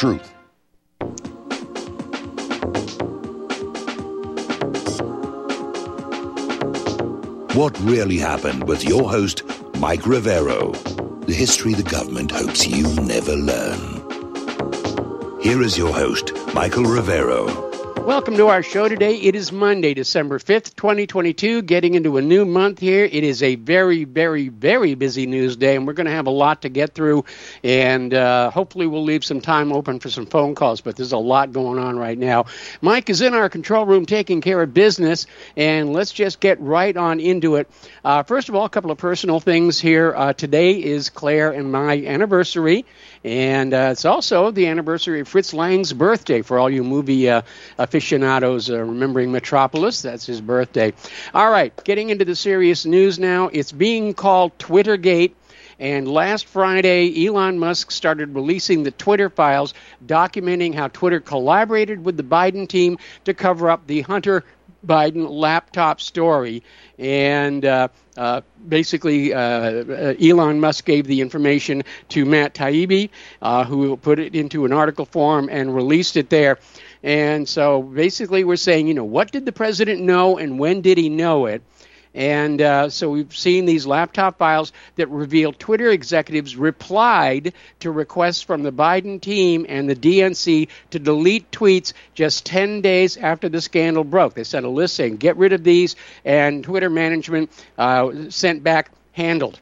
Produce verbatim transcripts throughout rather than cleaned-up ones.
truth. What Really Happened with your host, Mike Rivero. The history the government hopes you never learn. Here is your host, Michael Rivero. Welcome to our show today. It is Monday, December fifth, twenty twenty-two, getting into a new month here. It is a very, very, very busy news day, and we're going to have a lot to get through, and uh, hopefully we'll leave some time open for some phone calls, but there's a lot going on right now. Mike is in our control room taking care of business, and let's just get right on into it. Uh, first of all, a couple of personal things here. Uh, today is Claire and my anniversary, and uh, it's also the anniversary of Fritz Lang's birthday for all you movie uh, aficionados uh, remembering Metropolis. That's his birthday. All right, getting into the serious news now. It's being called Twittergate. And last Friday, Elon Musk started releasing the Twitter files documenting how Twitter collaborated with the Biden team to cover up the Hunter Biden laptop story. And uh, uh, basically, uh, uh, Elon Musk gave the information to Matt Taibbi, uh, who put it into an article form and released it there. And so basically we're saying, you know, what did the president know and when did he know it? And uh, so we've seen these laptop files that reveal Twitter executives replied to requests from the Biden team and the D N C to delete tweets just ten days after the scandal broke. They sent a list saying, get rid of these, and Twitter management uh, sent back, handled.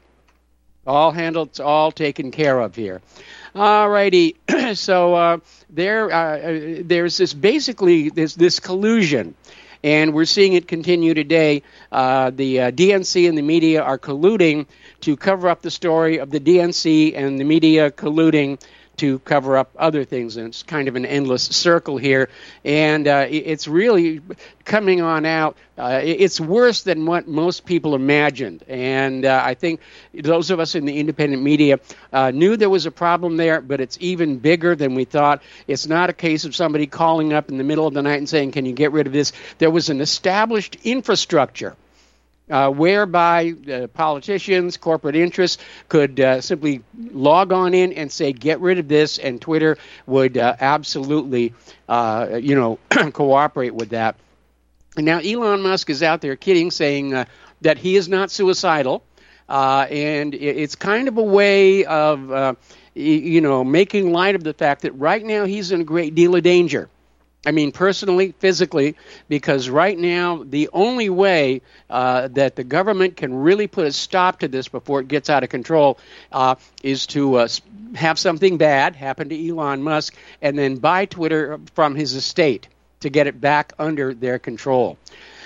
All handled, it's all taken care of here. All righty, so uh, there, uh, there's this basically, there's this collusion. And we're seeing it continue today. Uh, the uh, D N C and the media are colluding to cover up the story of the D N C and the media colluding to cover up other things. And it's kind of an endless circle here. And uh, it's really coming on out. Uh, it's worse than what most people imagined. And uh, I think those of us in the independent media uh, knew there was a problem there, but it's even bigger than we thought. It's not a case of somebody calling up in the middle of the night and saying, can you get rid of this? There was an established infrastructure Uh, whereby uh, politicians, corporate interests could uh, simply log on in and say, get rid of this, and Twitter would uh, absolutely, uh, you know, cooperate with that. And now Elon Musk is out there kidding, saying uh, that he is not suicidal, uh, and it's kind of a way of, uh, you know, making light of the fact that right now he's in a great deal of danger. I mean, personally, physically, because right now the only way uh, that the government can really put a stop to this before it gets out of control uh, is to uh, have something bad happen to Elon Musk and then buy Twitter from his estate to get it back under their control.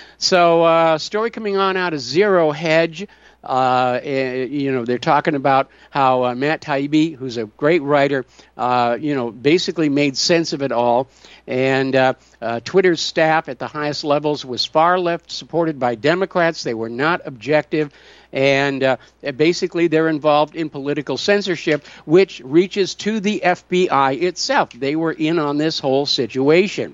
So, uh, story coming on out of Zero Hedge. Uh, you know, they're talking about how uh, Matt Taibbi, who's a great writer, uh, you know, basically made sense of it all. And uh, uh, Twitter's staff at the highest levels was far left, supported by Democrats. They were not objective. And uh, basically they're involved in political censorship, which reaches to the F B I itself. They were in on this whole situation.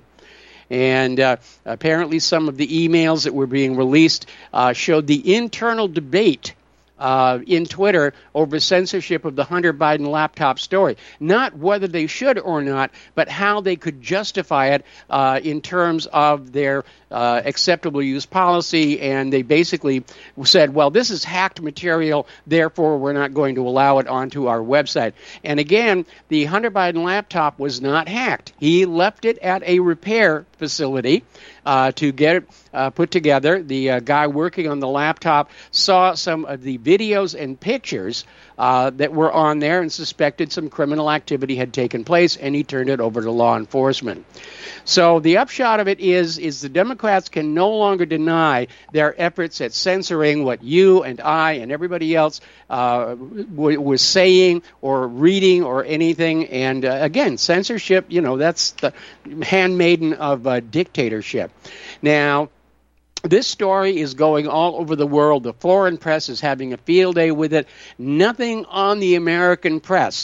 And uh, apparently some of the emails that were being released uh, showed the internal debate uh, in Twitter over censorship of the Hunter Biden laptop story. Not whether they should or not, but how they could justify it uh, in terms of their uh, acceptable use policy. And they basically said, well, this is hacked material, therefore we're not going to allow it onto our website. And again, the Hunter Biden laptop was not hacked. He left it at a repair facility uh, to get it uh, put together. The uh, guy working on the laptop saw some of the videos and pictures uh, that were on there and suspected some criminal activity had taken place, and he turned it over to law enforcement. So the upshot of it is, is the Democrats can no longer deny their efforts at censoring what you and I and everybody else uh, w- was saying or reading or anything. And uh, again, censorship, you know, that's the handmaiden of uh, dictatorship. Now, this story is going all over the world. The foreign press is having a field day with it. Nothing on the American press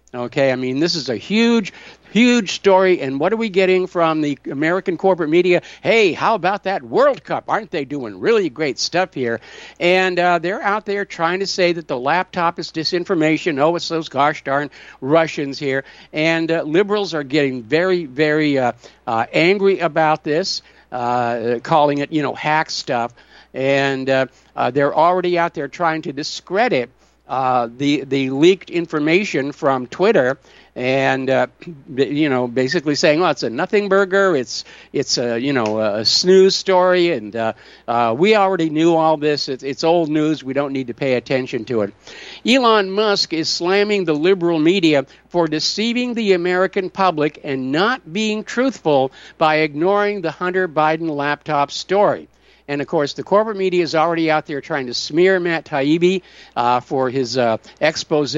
Okay, I mean, this is a huge, huge story. And what are we getting from the American corporate media? Hey, how about that World Cup? Aren't they doing really great stuff here? And uh, they're out there trying to say that the laptop is disinformation. Oh, it's those gosh darn Russians here. And uh, liberals are getting very, very uh, uh, angry about this, uh, calling it, you know, hack stuff. And uh, uh, they're already out there trying to discredit Uh, the the leaked information from Twitter, and uh, you know, basically saying, "Oh, it's a nothing burger. It's it's a you know a snooze story, and uh, uh, we already knew all this. It's, it's old news. We don't need to pay attention to it." Elon Musk is slamming the liberal media for deceiving the American public and not being truthful by ignoring the Hunter Biden laptop story. And, of course, the corporate media is already out there trying to smear Matt Taibbi uh, for his uh, expose.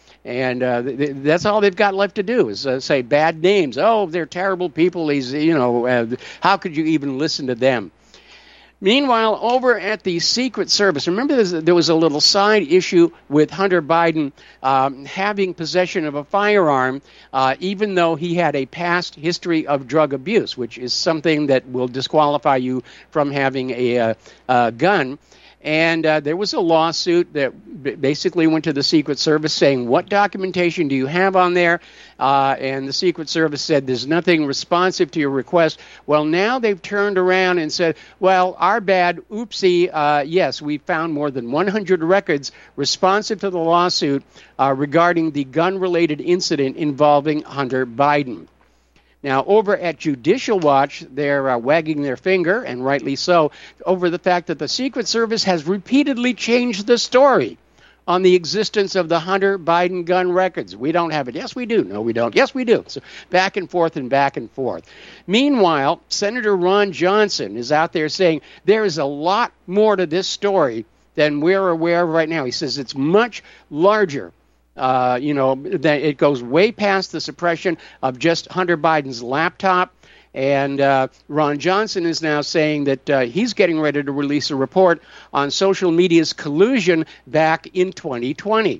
And uh, th- th- that's all they've got left to do is uh, say bad names. Oh, they're terrible people. He's, you know, uh, how could you even listen to them? Meanwhile, over at the Secret Service, remember there was a little side issue with Hunter Biden um, having possession of a firearm, uh, even though he had a past history of drug abuse, which is something that will disqualify you from having a, uh, a gun. And uh, there was a lawsuit that b- basically went to the Secret Service saying, what documentation do you have on there? Uh, and the Secret Service said, there's nothing responsive to your request. Well, now they've turned around and said, well, our bad, oopsie, uh, yes, we found more than one hundred records responsive to the lawsuit uh, regarding the gun-related incident involving Hunter Biden. Now, over at Judicial Watch, they're uh, wagging their finger, and rightly so, over the fact that the Secret Service has repeatedly changed the story on the existence of the Hunter Biden gun records. We don't have it. Yes, we do. No, we don't. Yes, we do. So back and forth and back and forth. Meanwhile, Senator Ron Johnson is out there saying there is a lot more to this story than we're aware of right now. He says it's much larger. Uh, you know, that it goes way past the suppression of just Hunter Biden's laptop. And uh, Ron Johnson is now saying that uh, he's getting ready to release a report on social media's collusion back in twenty twenty.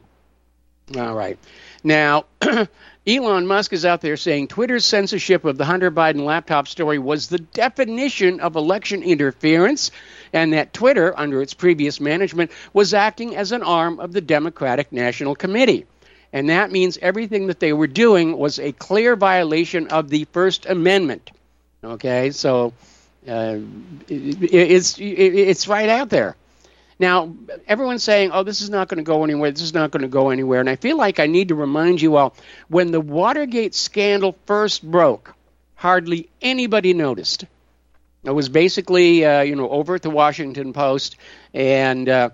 All right. Now, Elon Musk is out there saying Twitter's censorship of the Hunter Biden laptop story was the definition of election interference, and that Twitter, under its previous management, was acting as an arm of the Democratic National Committee. And that means everything that they were doing was a clear violation of the First Amendment. Okay, so uh, it, it's it, it's right out there. Now, everyone's saying, oh, this is not going to go anywhere, this is not going to go anywhere. And I feel like I need to remind you all, when the Watergate scandal first broke, hardly anybody noticed. It was basically, uh, you know, over at the Washington Post, and, uh,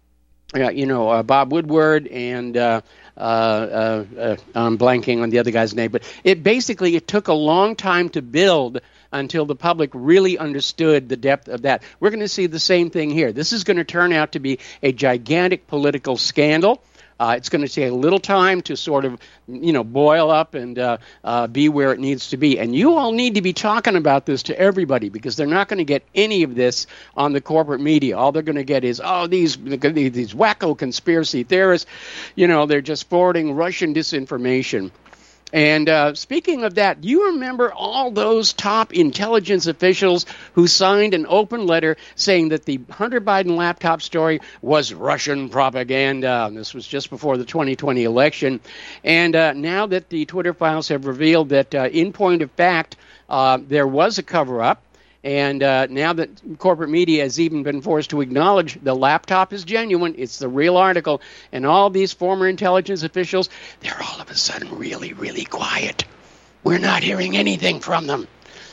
you know, uh, Bob Woodward and uh, uh, uh, uh, I'm blanking on the other guy's name. But it basically, it took a long time to build until the public really understood the depth of that. We're going to see the same thing here. This is going to turn out to be a gigantic political scandal. Uh, it's going to take a little time to sort of, you know, boil up and uh, uh, be where it needs to be. And you all need to be talking about this to everybody, because they're not going to get any of this on the corporate media. All they're going to get is, oh, these these wacko conspiracy theorists, you know, they're just forwarding Russian disinformation. And uh, speaking of that, do you remember all those top intelligence officials who signed an open letter saying that the Hunter Biden laptop story was Russian propaganda? And this was just before the twenty twenty election. And uh, now that the Twitter files have revealed that, uh, in point of fact, uh, there was a cover-up, and uh, now that corporate media has even been forced to acknowledge the laptop is genuine, it's the real article, and all these former intelligence officials, they're all of a sudden really, really quiet. We're not hearing anything from them.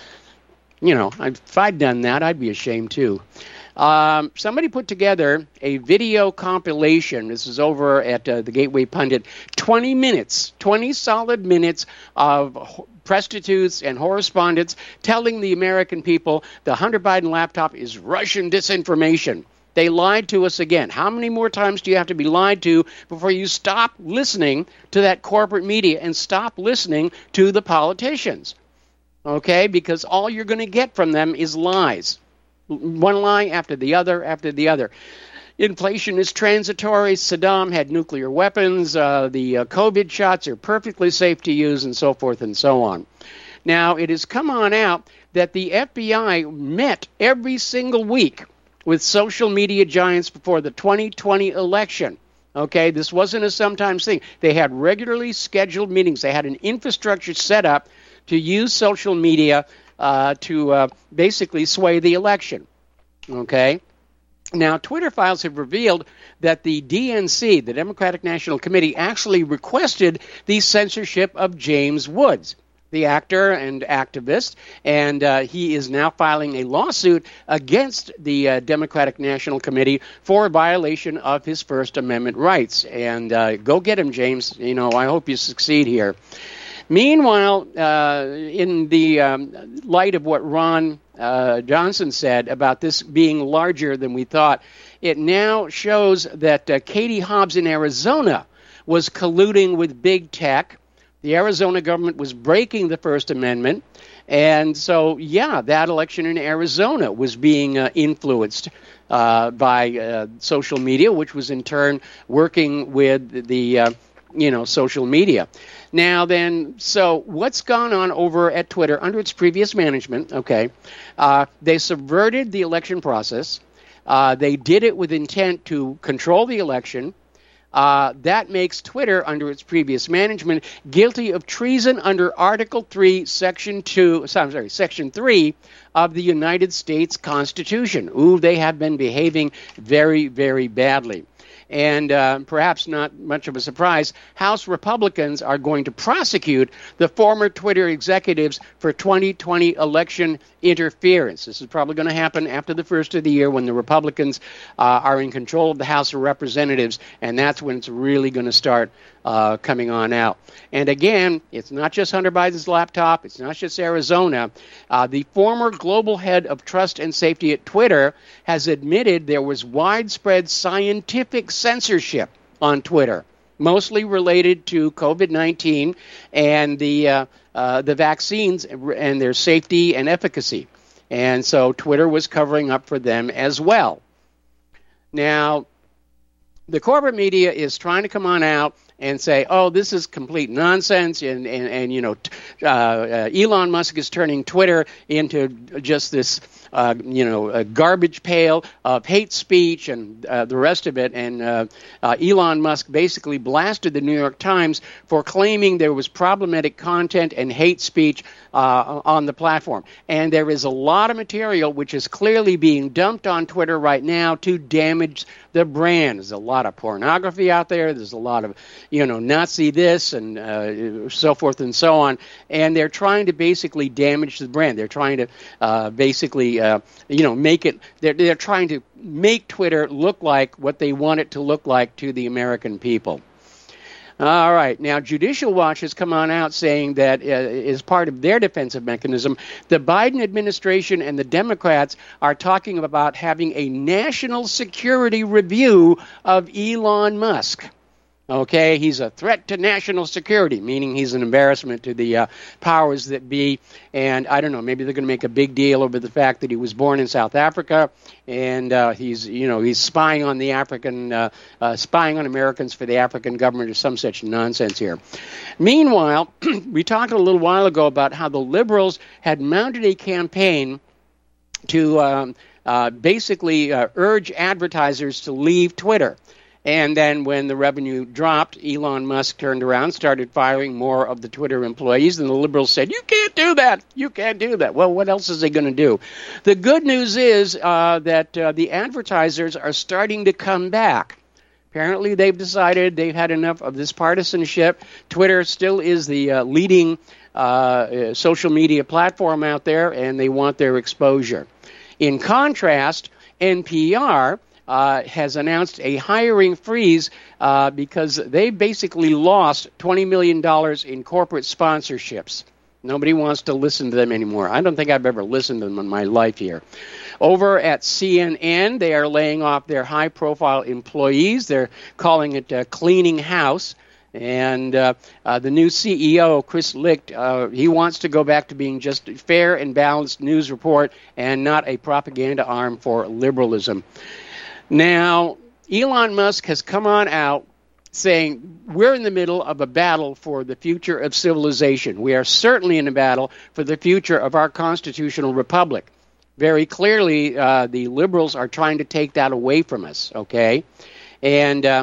You know, if I'd done that, I'd be ashamed too. Um, somebody put together a video compilation. This is over at uh, the Gateway Pundit. twenty minutes, twenty solid minutes of prostitutes and correspondents telling the American people the Hunter Biden laptop is Russian disinformation. They lied to us again. How many more times do you have to be lied to before you stop listening to that corporate media and stop listening to the politicians? Okay? Because all you're going to get from them is lies. One lie after the other after the other. inflation is transitory. Saddam had nuclear weapons. Uh, the uh, COVID shots are perfectly safe to use, and so forth and so on. Now, it has come on out that the F B I met every single week with social media giants before the twenty twenty election. Okay, this wasn't a sometimes thing. They had regularly scheduled meetings. They had an infrastructure set up to use social media uh, to uh, basically sway the election. Okay? Now, Twitter files have revealed that the D N C, the Democratic National Committee, actually requested the censorship of James Woods, the actor and activist, and uh, he is now filing a lawsuit against the uh, Democratic National Committee for a violation of his First Amendment rights. And uh, go get him, James. You know, I hope you succeed here. Meanwhile, uh, in the um, light of what Ron uh, Johnson said about this being larger than we thought, it now shows that uh, Katie Hobbs in Arizona was colluding with big tech. The Arizona government was breaking the First Amendment. And so, yeah, that election in Arizona was being uh, influenced uh, by uh, social media, which was in turn working with the, uh, you know, social media. Now then, so what's gone on over at Twitter under its previous management, okay, uh, they subverted the election process. Uh, they did it with intent to control the election. Uh, that makes Twitter, under its previous management, guilty of treason under Article three, Section two, I'm sorry, Section three of the United States Constitution. Ooh, they have been behaving very, very badly. And uh, perhaps not much of a surprise, House Republicans are going to prosecute the former Twitter executives for twenty twenty election interference. This is probably going to happen after the first of the year when the Republicans uh, are in control of the House of Representatives, and that's when it's really going to start uh, coming on out. And again, it's not just Hunter Biden's laptop. It's not just Arizona. Uh, the former global head of trust and safety at Twitter has admitted there was widespread scientific censorship on Twitter, mostly related to COVID nineteen and the uh, uh, the vaccines and their safety and efficacy. And so Twitter was covering up for them as well. Now, the corporate media is trying to come on out and say, oh, this is complete nonsense, and, and, and you know, uh, uh, Elon Musk is turning Twitter into just this, uh, you know, a garbage pail of hate speech and uh, the rest of it. And uh, uh, Elon Musk basically blasted the New York Times for claiming there was problematic content and hate speech uh, on the platform. And there is a lot of material which is clearly being dumped on Twitter right now to damage the brand. There's a lot of pornography out there. There's a lot of, you know, Nazi this and uh, so forth and so on. And they're trying to basically damage the brand. They're trying to uh, basically, uh, you know, make it, they're, they're trying to make Twitter look like what they want it to look like to the American people. All right. Now, Judicial Watch has come on out saying that uh, as part of their defensive mechanism, the Biden administration and the Democrats are talking about having a national security review of Elon Musk. Okay, he's a threat to national security, meaning he's an embarrassment to the uh, powers that be. And I don't know, maybe they're going to make a big deal over the fact that he was born in South Africa, and uh, he's, you know, he's spying on the African, uh, uh, spying on Americans for the African government, or some such nonsense here. Meanwhile, we talked a little while ago about how the liberals had mounted a campaign to um, uh, basically uh, urge advertisers to leave Twitter. And then when the revenue dropped, Elon Musk turned around, started firing more of the Twitter employees, and the liberals said, you can't do that. You can't do that. Well, what else is he going to do? The good news is uh, that uh, the advertisers are starting to come back. Apparently, they've decided they've had enough of this partisanship. Twitter still is the uh, leading uh, social media platform out there, and they want their exposure. In contrast, N P R Uh, has announced a hiring freeze uh, because they basically lost twenty million dollars in corporate sponsorships. Nobody wants to listen to them anymore. I don't think I've ever listened to them in my life here. Over at C N N, they are laying off their high-profile employees. They're calling it uh, cleaning house. And uh, uh, the new C E O, Chris Licht, uh, he wants to go back to being just a fair and balanced news report and not a propaganda arm for liberalism. Now, Elon Musk has come on out saying we're in the middle of a battle for the future of civilization. We are certainly in a battle for the future of our constitutional republic. Very clearly, uh, the liberals are trying to take that away from us, okay? And uh,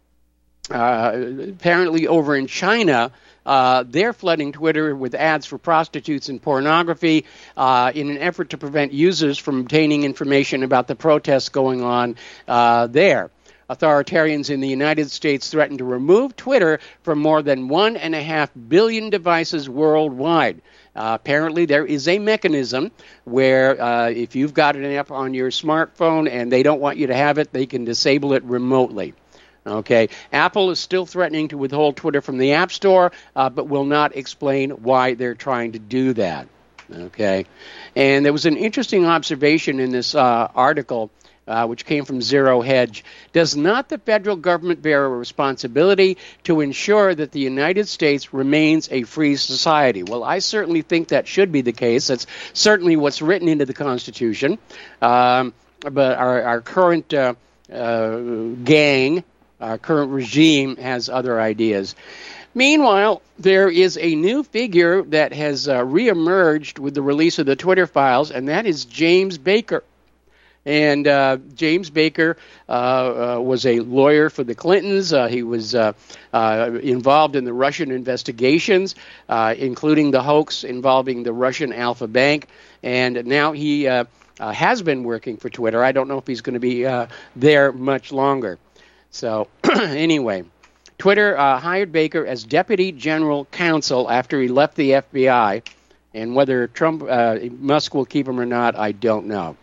uh, apparently over in China, uh, they're flooding Twitter with ads for prostitutes and pornography uh, in an effort to prevent users from obtaining information about the protests going on uh, there. Authoritarians in the United States threaten to remove Twitter from more than one and a half billion devices worldwide. Uh, apparently, there is a mechanism where uh, if you've got an app on your smartphone and they don't want you to have it, they can disable it remotely. Okay, Apple is still threatening to withhold Twitter from the App Store, uh, but will not explain why they're trying to do that. Okay, and there was an interesting observation in this uh, article, Uh, which came from Zero Hedge. Does not the federal government bear a responsibility to ensure that the United States remains a free society? Well, I certainly think that should be the case. That's certainly what's written into the Constitution. Um, but our, our current uh, uh, gang, our current regime has other ideas. Meanwhile, there is a new figure that has uh, reemerged with the release of the Twitter files, and that is James Baker. And uh, James Baker uh, uh, was a lawyer for the Clintons. Uh, he was uh, uh, involved in the Russian investigations, uh, including the hoax involving the Russian Alpha Bank. And now he uh, uh, has been working for Twitter. I don't know if he's going to be uh, there much longer. So anyway, Twitter uh, hired Baker as Deputy General Counsel after he left the F B I. And whether Trump, uh, Musk will keep him or not, I don't know.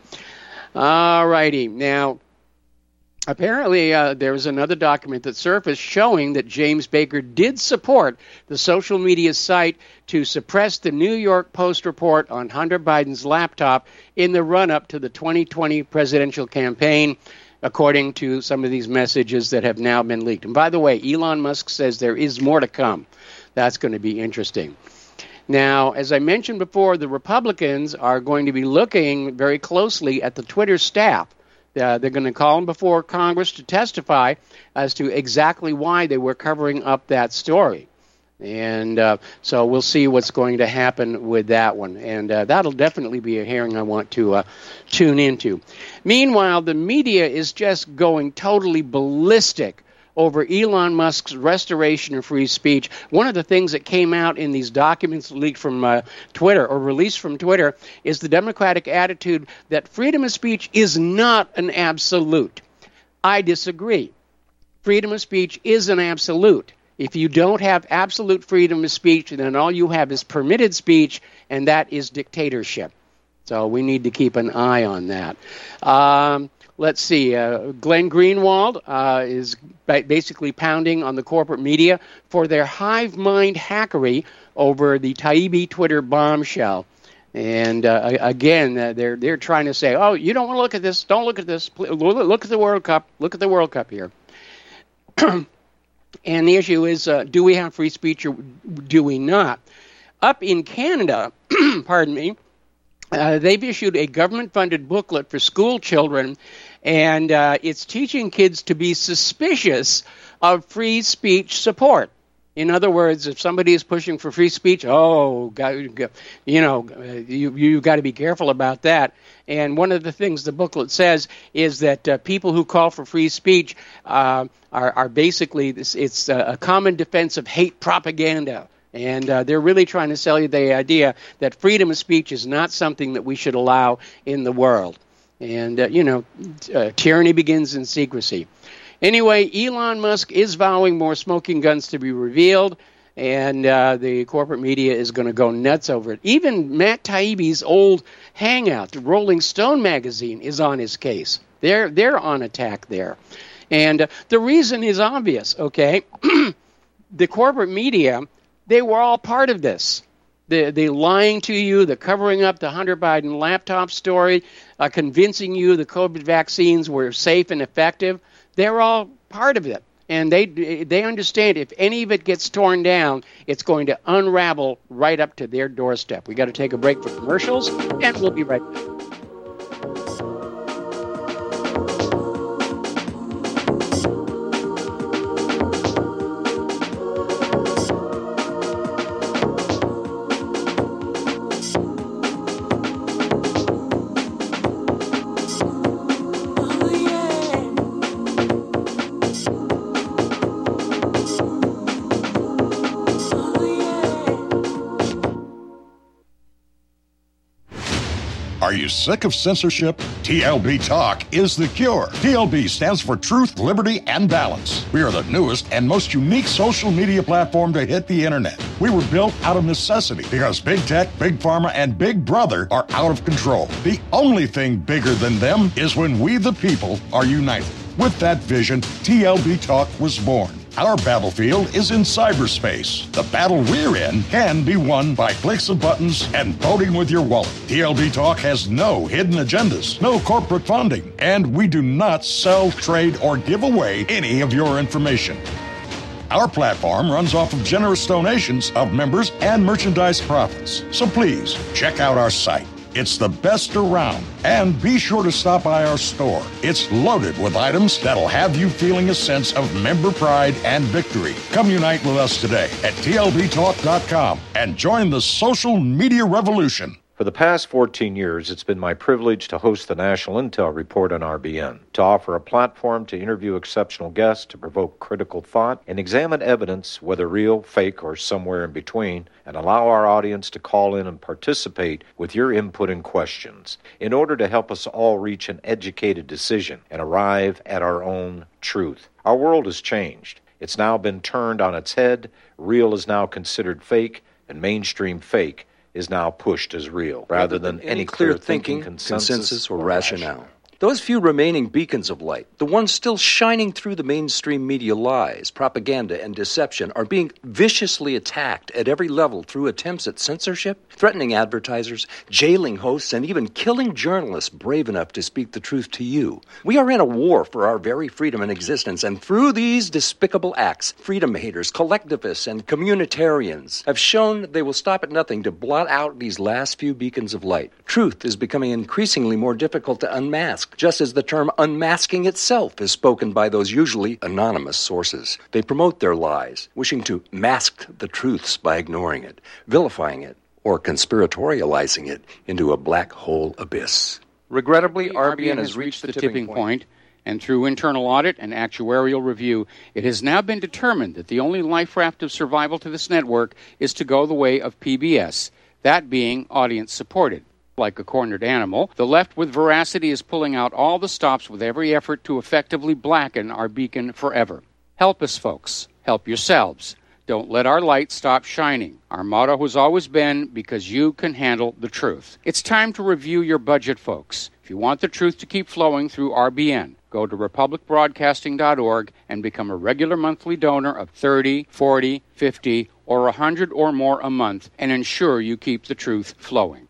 All righty. Now, apparently uh, there was another document that surfaced showing that James Baker did support the social media site to suppress the New York Post report on Hunter Biden's laptop in the run-up to the twenty twenty presidential campaign, according to some of these messages that have now been leaked. And by the way, Elon Musk says there is more to come. That's going to be interesting. Now, as I mentioned before, the Republicans are going to be looking very closely at the Twitter staff. Uh, they're going to call them before Congress to testify as to exactly why they were covering up that story. And uh, so we'll see what's going to happen with that one. And uh, that'll definitely be a hearing I want to uh, tune into. Meanwhile, the media is just going totally ballistic over Elon Musk's restoration of free speech. One of the things that came out in these documents leaked from uh, Twitter or released from Twitter is the Democratic attitude that freedom of speech is not an absolute. I disagree. Freedom of speech is an absolute. If you don't have absolute freedom of speech, then all you have is permitted speech, and that is dictatorship. So we need to keep an eye on that. Um, Let's see, uh, Glenn Greenwald uh, is ba- basically pounding on the corporate media for their hive mind hackery over the Taibbi Twitter bombshell. And uh, again, uh, they're they're trying to say, oh, you don't want to look at this, don't look at this, look at the World Cup, look at the World Cup here. And the issue is, uh, do we have free speech or do we not? Up in Canada, pardon me, uh, they've issued a government-funded booklet for school children, and uh, it's teaching kids to be suspicious of free speech support. In other words, if somebody is pushing for free speech, oh, you know, you you got to be careful about that. And one of the things the booklet says is that uh, people who call for free speech uh, are are basically this, it's a common defense of hate propaganda. And uh, they're really trying to sell you the idea that freedom of speech is not something that we should allow in the world. And, uh, you know, uh, tyranny begins in secrecy. Anyway, Elon Musk is vowing more smoking guns to be revealed, and uh, the corporate media is going to go nuts over it. Even Matt Taibbi's old hangout, the Rolling Stone magazine, is on his case. They're, they're on attack there. And uh, the reason is obvious, okay? The corporate media, they were all part of this. The, the lying to you, the covering up the Hunter Biden laptop story, uh, convincing you the COVID vaccines were safe and effective, they're all part of it. And they they understand if any of it gets torn down, it's going to unravel right up to their doorstep. We got to take a break for commercials, and we'll be right back. Are you sick of censorship? T L B Talk is the cure. T L B stands for Truth, Liberty, and Balance. We are the newest and most unique social media platform to hit the internet. We were built out of necessity because big tech, big pharma, and big brother are out of control. The only thing bigger than them is when we the people are united. With that vision, T L B Talk was born. Our battlefield is in cyberspace. The battle we're in can be won by clicks of buttons and voting with your wallet. T L B Talk has no hidden agendas, no corporate funding, and we do not sell, trade, or give away any of your information. Our platform runs off of generous donations of members and merchandise profits. So please, check out our site. It's the best around. And be sure to stop by our store. It's loaded with items that'll have you feeling a sense of member pride and victory. Come unite with us today at T L B talk dot com and join the social media revolution. For the past fourteen years, it's been my privilege to host the National Intel Report on R B N, to offer a platform to interview exceptional guests, to provoke critical thought, and examine evidence, whether real, fake, or somewhere in between, and allow our audience to call in and participate with your input and questions in order to help us all reach an educated decision and arrive at our own truth. Our world has changed. It's now been turned on its head. Real is now considered fake, and mainstream fake is now pushed as real, rather than any clear thinking, consensus, consensus or rationale. rationale. Those few remaining beacons of light, the ones still shining through the mainstream media lies, propaganda, and deception, are being viciously attacked at every level through attempts at censorship, threatening advertisers, jailing hosts, and even killing journalists brave enough to speak the truth to you. We are in a war for our very freedom and existence, and through these despicable acts, freedom haters, collectivists, and communitarians have shown they will stop at nothing to blot out these last few beacons of light. Truth is becoming increasingly more difficult to unmask, just as the term unmasking itself is spoken by those usually anonymous sources. They promote their lies, wishing to mask the truths by ignoring it, vilifying it, or conspiratorializing it into a black hole abyss. Regrettably, R B N has reached the tipping point, and through internal audit and actuarial review, it has now been determined that the only life raft of survival to this network is to go the way of P B S, that being audience-supported. Like a cornered animal, the left with veracity is pulling out all the stops with every effort to effectively blacken our beacon forever. Help us, folks. Help yourselves. Don't let our light stop shining. Our motto has always been, because you can handle the truth. It's time to review your budget, folks. If you want the truth to keep flowing through R B N, go to republic broadcasting dot org and become a regular monthly donor of thirty, forty, fifty, or one hundred or more a month, and ensure you keep the truth flowing.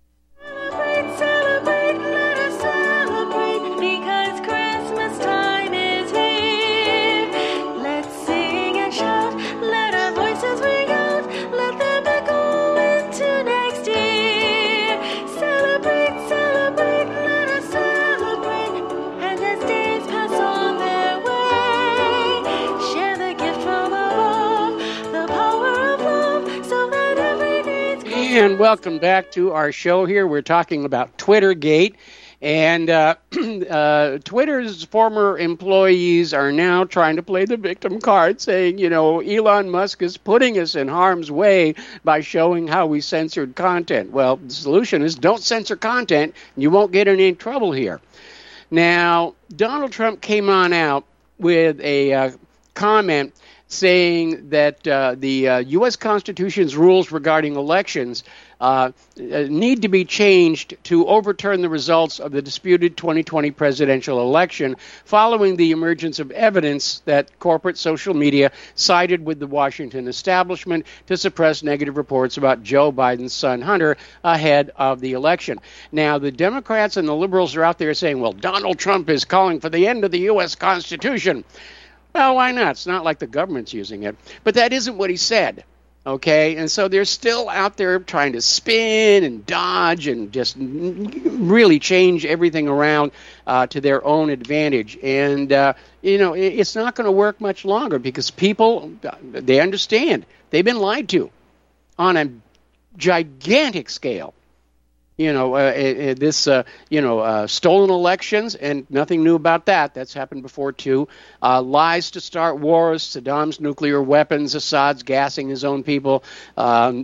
And welcome back to our show here. We're talking about Twittergate. And uh, uh, Twitter's former employees are now trying to play the victim card, saying, you know, Elon Musk is putting us in harm's way by showing how we censored content. Well, the solution is don't censor content, and you won't get in any trouble here. Now, Donald Trump came on out with a uh, comment saying that uh, the uh, U S Constitution's rules regarding elections uh, need to be changed to overturn the results of the disputed twenty twenty presidential election following the emergence of evidence that corporate social media sided with the Washington establishment to suppress negative reports about Joe Biden's son Hunter ahead of the election. Now, the Democrats and the liberals are out there saying, well, Donald Trump is calling for the end of the U S Constitution. Well, why not? It's not like the government's using it. But that isn't what he said, okay? And so they're still out there trying to spin and dodge and just really change everything around uh, to their own advantage. And, uh, you know, it's not going to work much longer because people, they understand. They've been lied to on a gigantic scale. You know, uh, uh, this, uh, you know, uh, stolen elections, and nothing new about that. That's happened before, too. Uh, lies to start wars, Saddam's nuclear weapons, Assad's gassing his own people, um,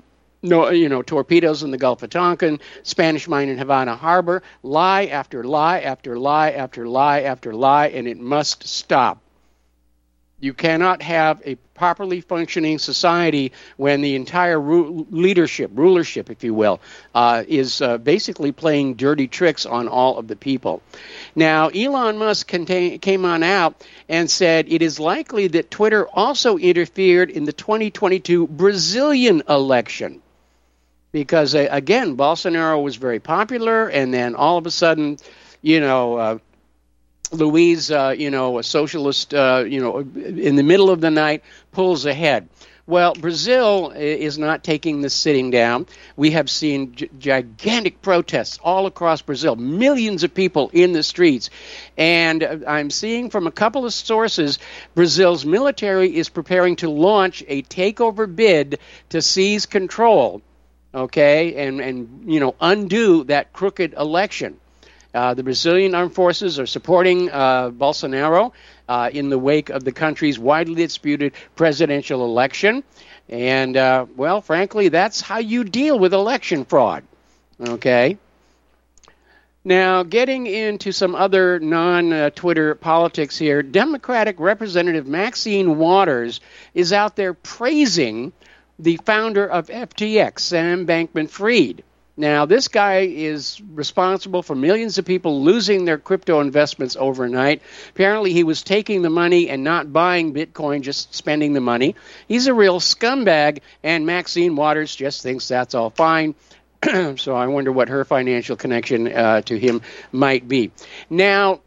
no, you know, torpedoes in the Gulf of Tonkin, Spanish mine in Havana Harbor, lie after lie after lie after lie after lie, and it must stop. You cannot have a properly functioning society when the entire ru- leadership, rulership, if you will, uh, is uh, basically playing dirty tricks on all of the people. Now, Elon Musk contain, came on out and said it is likely that Twitter also interfered in the twenty twenty-two Brazilian election. Because, uh, again, Bolsonaro was very popular, and then all of a sudden, you know, uh, Luiz, uh, you know, a socialist, uh, you know, in the middle of the night, pulls ahead. Well, Brazil is not taking this sitting down. We have seen g- gigantic protests all across Brazil, millions of people in the streets. And uh, I'm seeing from a couple of sources, Brazil's military is preparing to launch a takeover bid to seize control, okay, and, and you know, undo that crooked election. Uh, the Brazilian armed forces are supporting uh, Bolsonaro uh, in the wake of the country's widely disputed presidential election. And, uh, well, frankly, that's how you deal with election fraud. Okay? Now, getting into some other non-Twitter politics here, Democratic Representative Maxine Waters is out there praising the founder of F T X, Sam Bankman-Fried. Now, this guy is responsible for millions of people losing their crypto investments overnight. Apparently, he was taking the money and not buying Bitcoin, just spending the money. He's a real scumbag, and Maxine Waters just thinks that's all fine. So I wonder what her financial connection uh, to him might be. Now,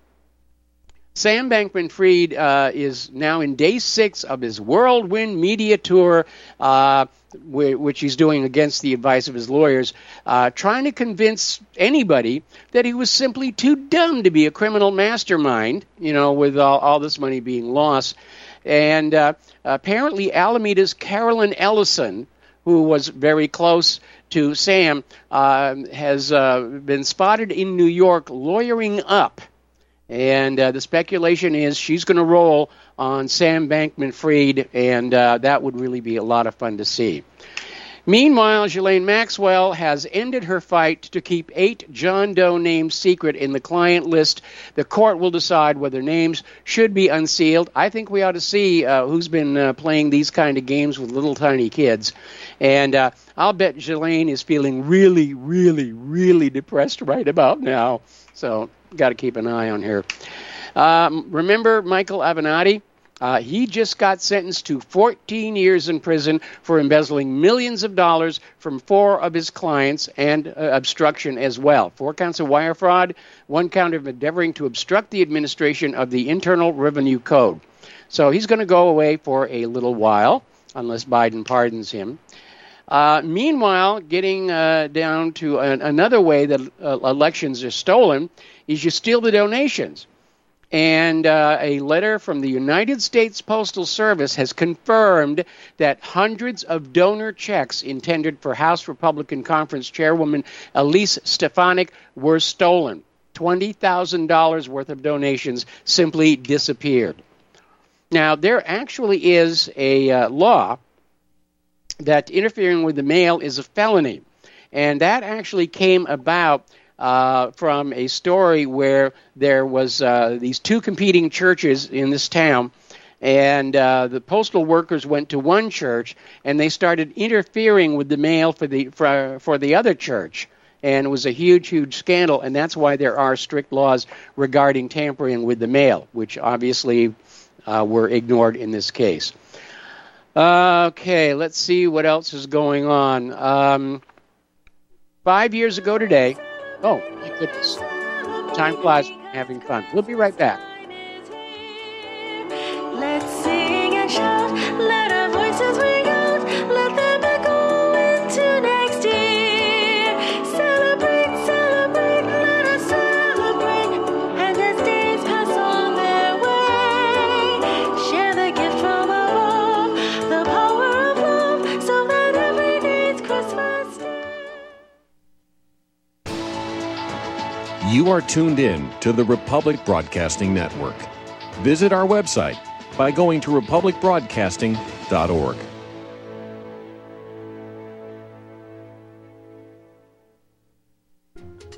Sam Bankman-Fried uh, is now in day six of his whirlwind media tour, uh, which he's doing against the advice of his lawyers, uh, trying to convince anybody that he was simply too dumb to be a criminal mastermind, you know, with all, all this money being lost. And uh, apparently Alameda's Carolyn Ellison, who was very close to Sam, uh, has uh, been spotted in New York lawyering up. And uh, the speculation is she's going to roll on Sam Bankman-Fried, and uh, that would really be a lot of fun to see. Meanwhile, Ghislaine Maxwell has ended her fight to keep eight John Doe names secret in the client list. The court will decide whether names should be unsealed. I think we ought to see uh, who's been uh, playing these kind of games with little tiny kids. And uh, I'll bet Ghislaine is feeling really, really, really depressed right about now. So got to keep an eye on her. Um, remember Michael Avenatti? Uh, he just got sentenced to fourteen years in prison for embezzling millions of dollars from four of his clients and uh, obstruction as well. Four counts of wire fraud, one count of endeavoring to obstruct the administration of the Internal Revenue Code. So he's going to go away for a little while, unless Biden pardons him. Uh, meanwhile, getting uh, down to an, another way that uh, elections are stolen is you steal the donations. And uh, a letter from the United States Postal Service has confirmed that hundreds of donor checks intended for House Republican Conference Chairwoman Elise Stefanik were stolen. twenty thousand dollars worth of donations simply disappeared. Now, there actually is a uh, law that interfering with the mail is a felony. And that actually came about uh, from a story where there was uh, these two competing churches in this town, and uh, the postal workers went to one church, and they started interfering with the mail for the for, for the other church. And it was a huge, huge scandal, and that's why there are strict laws regarding tampering with the mail, which obviously uh, were ignored in this case. Okay, let's see what else is going on. Um, five years ago today, oh, my goodness, time flies, having fun. We'll be right back. Let's sing and shout, let our voices ring out, let them echo into next year. Celebrate, celebrate, let us celebrate, and as days pass on their way, share the gift from above, the power of love, so that every day's Christmas Day. You are tuned in to the Republic Broadcasting Network. Visit our website by going to republic broadcasting dot org.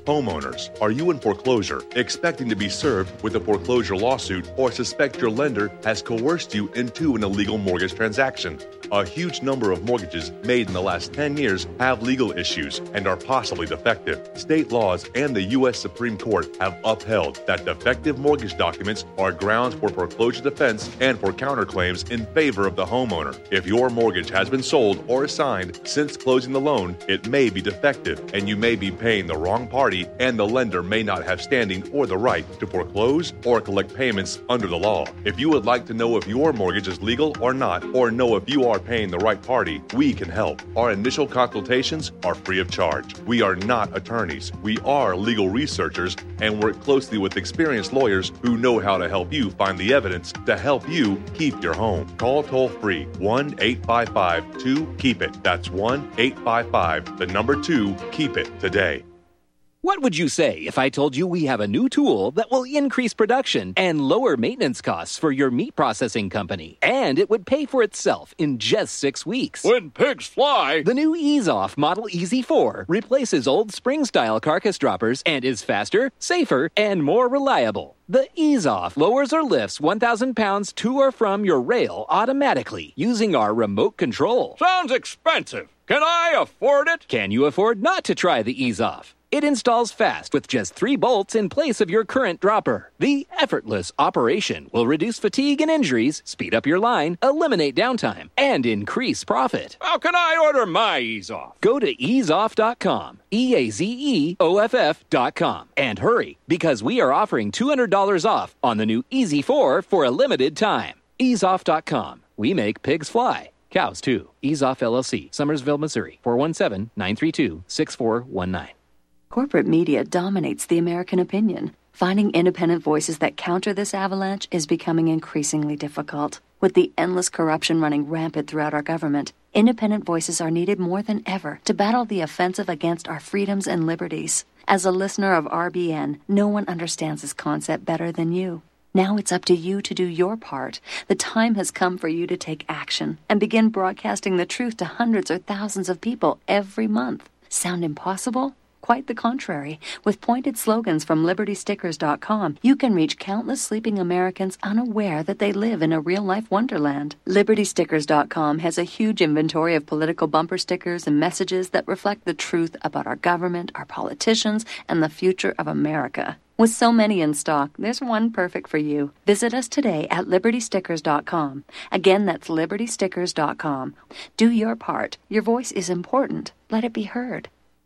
Homeowners, are you in foreclosure, expecting to be served with a foreclosure lawsuit, or suspect your lender has coerced you into an illegal mortgage transaction? A huge number of mortgages made in the last ten years have legal issues and are possibly defective. State laws and the U S Supreme Court have upheld that defective mortgage documents are grounds for foreclosure defense and for counterclaims in favor of the homeowner. If your mortgage has been sold or assigned since closing the loan, it may be defective and you may be paying the wrong party, and the lender may not have standing or the right to foreclose or collect payments under the law. If you would like to know if your mortgage is legal or not, or know if you are paying the right party, we can help. Our initial consultations are free of charge. We are not attorneys. We are legal researchers and work closely with experienced lawyers who know how to help you find the evidence to help you keep your home. Call toll free one eight five five two keep it. That's one eight five five, the number two, keep it today. What would you say if I told you we have a new tool that will increase production and lower maintenance costs for your meat processing company? And it would pay for itself in just six weeks. When pigs fly! The new Ease Off Model E Z four replaces old spring-style carcass droppers and is faster, safer, and more reliable. The Ease Off lowers or lifts one thousand pounds to or from your rail automatically using our remote control. Sounds expensive. Can I afford it? Can you afford not to try the Ease Off? It installs fast with just three bolts in place of your current dropper. The effortless operation will reduce fatigue and injuries, speed up your line, eliminate downtime, and increase profit. How can I order my Ease Off? Go to ease off dot com, E A Z E O F F dot com, and hurry, because we are offering two hundred dollars off on the new E Z four for a limited time. ease off dot com. We make pigs fly. Cows, too. Ease Off L L C, Summersville, Missouri, four one seven, nine three two, six four one nine. Corporate media dominates the American opinion. Finding independent voices that counter this avalanche is becoming increasingly difficult. With the endless corruption running rampant throughout our government, independent voices are needed more than ever to battle the offensive against our freedoms and liberties. As a listener of R B N, no one understands this concept better than you. Now it's up to you to do your part. The time has come for you to take action and begin broadcasting the truth to hundreds or thousands of people every month. Sound impossible? Quite the contrary. With pointed slogans from liberty stickers dot com, you can reach countless sleeping Americans unaware that they live in a real-life wonderland. liberty stickers dot com has a huge inventory of political bumper stickers and messages that reflect the truth about our government, our politicians, and the future of America. With so many in stock, there's one perfect for you. Visit us today at liberty stickers dot com. Again, that's liberty stickers dot com. Do your part. Your voice is important. Let it be heard.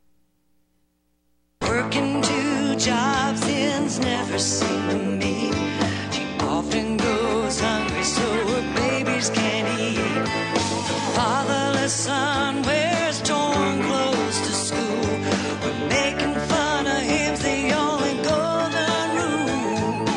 Working two jobs ends never seem to meet. She often goes hungry so her babies can't eat. Fatherless son wears torn clothes to school. We're making fun of him's the only golden rule.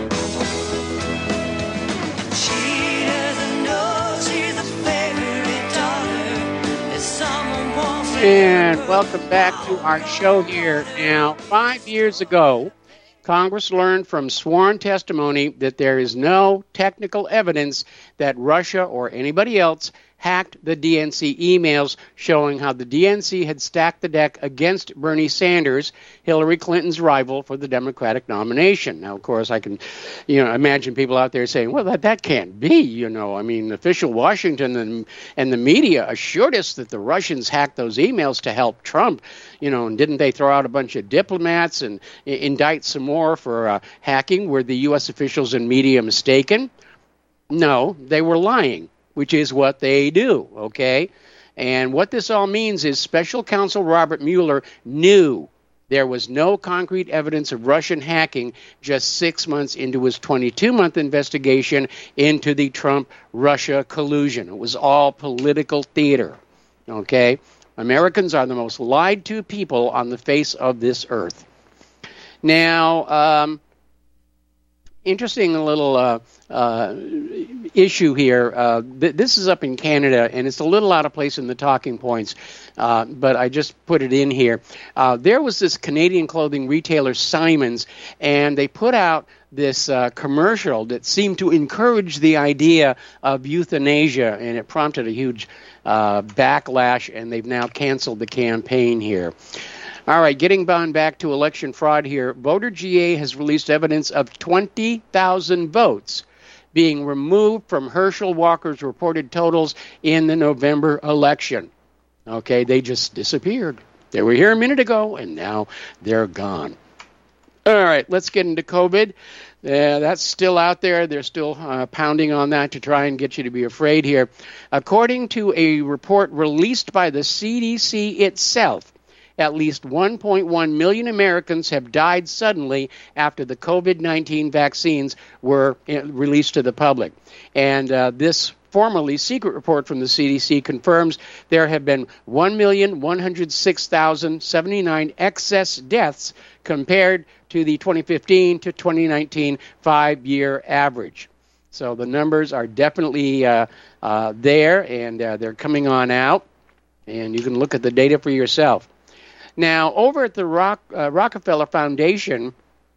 She doesn't know she's the favorite daughter that someone wants to. And welcome back to our show here. Now, five years ago, Congress learned from sworn testimony that there is no technical evidence that Russia or anybody else hacked the D N C emails showing how the D N C had stacked the deck against Bernie Sanders, Hillary Clinton's rival for the Democratic nomination. Now, of course, I can, you know, imagine people out there saying, well, that, that can't be, you know. I mean, official Washington and, and the media assured us that the Russians hacked those emails to help Trump, you know, and didn't they throw out a bunch of diplomats and I- indict some more for uh, hacking? Were the U S officials and media mistaken? No, they were lying, which is what they do, okay? And what this all means is Special Counsel Robert Mueller knew there was no concrete evidence of Russian hacking just six months into his twenty-two-month investigation into the Trump-Russia collusion. It was all political theater, okay? Americans are the most lied to people on the face of this earth. Now, um, interesting little uh, uh, issue here. Uh, th- this is up in Canada, and it's a little out of place in the talking points, uh, but I just put it in here. Uh, there was this Canadian clothing retailer, Simons, and they put out this uh, commercial that seemed to encourage the idea of euthanasia, and it prompted a huge uh, backlash, and they've now canceled the campaign here. All right, getting on back to election fraud here. Voter G A has released evidence of twenty thousand votes being removed from Herschel Walker's reported totals in the November election. Okay, they just disappeared. They were here a minute ago, and now they're gone. All right, let's get into COVID. Uh, that's still out there. They're still uh, pounding on that to try and get you to be afraid here. According to a report released by the C D C itself, at least one point one million Americans have died suddenly after the COVID nineteen vaccines were uh, released to the public. And uh, this formerly secret report from the C D C confirms there have been one million one hundred six thousand seventy-nine excess deaths compared to the twenty fifteen to twenty nineteen five-year average. So the numbers are definitely uh, uh, there, and uh, they're coming on out, and you can look at the data for yourself. Now, over at the Rock, uh, Rockefeller Foundation,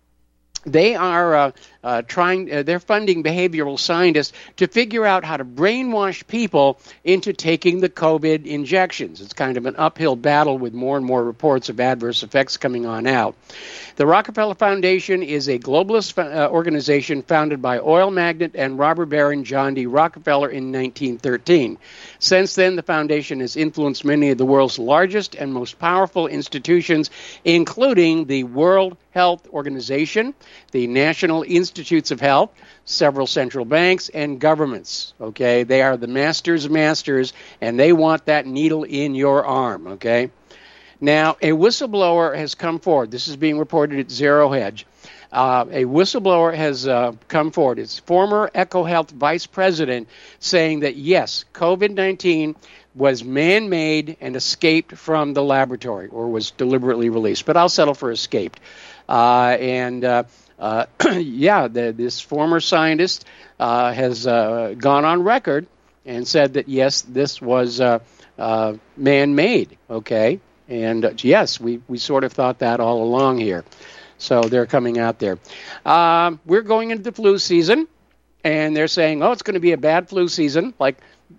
they are uh, uh, trying, uh, they're funding behavioral scientists to figure out how to brainwash people into taking the COVID injections. It's kind of an uphill battle with more and more reports of adverse effects coming on out. The Rockefeller Foundation is a globalist uh, organization founded by oil magnate and robber baron John D. Rockefeller in nineteen thirteen. Since then, the foundation has influenced many of the world's largest and most powerful institutions, including the World Health Organization, the National Institutes of Health, several central banks, and governments. Okay, they are the masters of masters, and they want that needle in your arm. Okay. Now, a whistleblower has come forward. This is being reported at Zero Hedge. Uh, a whistleblower has uh, come forward. It's former EcoHealth vice president saying that, yes, COVID nineteen was man-made and escaped from the laboratory, or was deliberately released. But I'll settle for escaped. Uh, and, uh, uh, yeah, the, this former scientist uh, has uh, gone on record and said that, yes, this was uh, uh, man-made, okay? And, uh, yes, we, we sort of thought that all along here. So they're coming out there. Um, we're going into the flu season, and they're saying, oh, it's going to be a bad flu season. Like,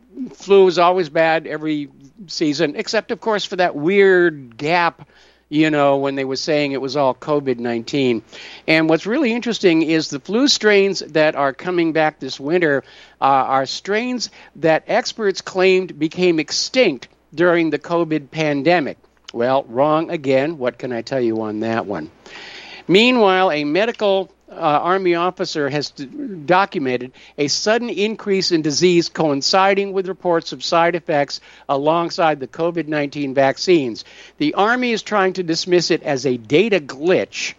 flu is always bad every season, except, of course, for that weird gap, you know, when they were saying it was all COVID nineteen. And what's really interesting is the flu strains that are coming back this winter uh, are strains that experts claimed became extinct during the COVID pandemic. Well, wrong again. What can I tell you on that one? Meanwhile, a medical uh, Army officer has d- documented a sudden increase in disease coinciding with reports of side effects alongside the COVID nineteen vaccines. The Army is trying to dismiss it as a data glitch.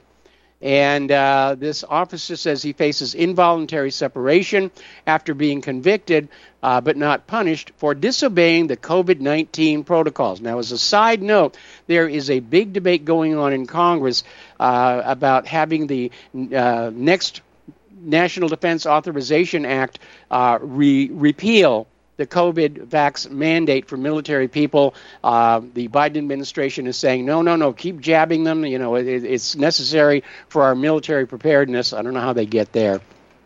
And uh, this officer says he faces involuntary separation after being convicted, uh, but not punished, for disobeying the COVID nineteen protocols. Now, as a side note, there is a big debate going on in Congress uh, about having the uh, next National Defense Authorization Act uh, re- repeal the COVID vax mandate for military people. Uh, the Biden administration is saying, no, no, no, keep jabbing them. You know, it, it's necessary for our military preparedness. I don't know how they get there.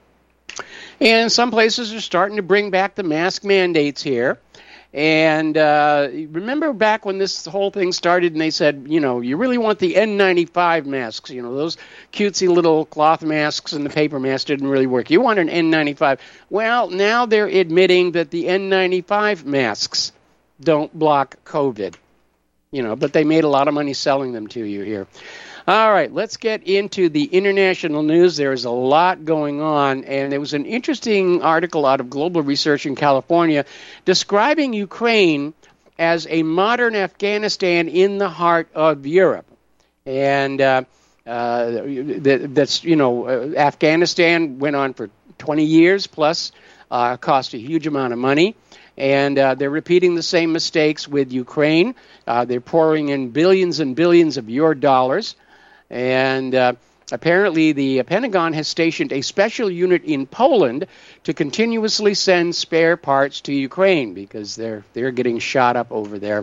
And some places are starting to bring back the mask mandates here. And uh, remember back when this whole thing started and they said, you know, you really want the N ninety-five masks, you know, those cutesy little cloth masks and the paper mask didn't really work. You want an N ninety-five. Well, now they're admitting that the N ninety-five masks don't block COVID, you know, but they made a lot of money selling them to you here. All right, let's get into the international news. There is a lot going on, and there was an interesting article out of Global Research in California describing Ukraine as a modern Afghanistan in the heart of Europe. And uh, uh, that, that's, you know, uh, Afghanistan went on for twenty years plus, uh, cost a huge amount of money. And uh, they're repeating the same mistakes with Ukraine. Uh, they're pouring in billions and billions of your dollars. And uh, apparently the Pentagon has stationed a special unit in Poland to continuously send spare parts to Ukraine because they're they're getting shot up over there.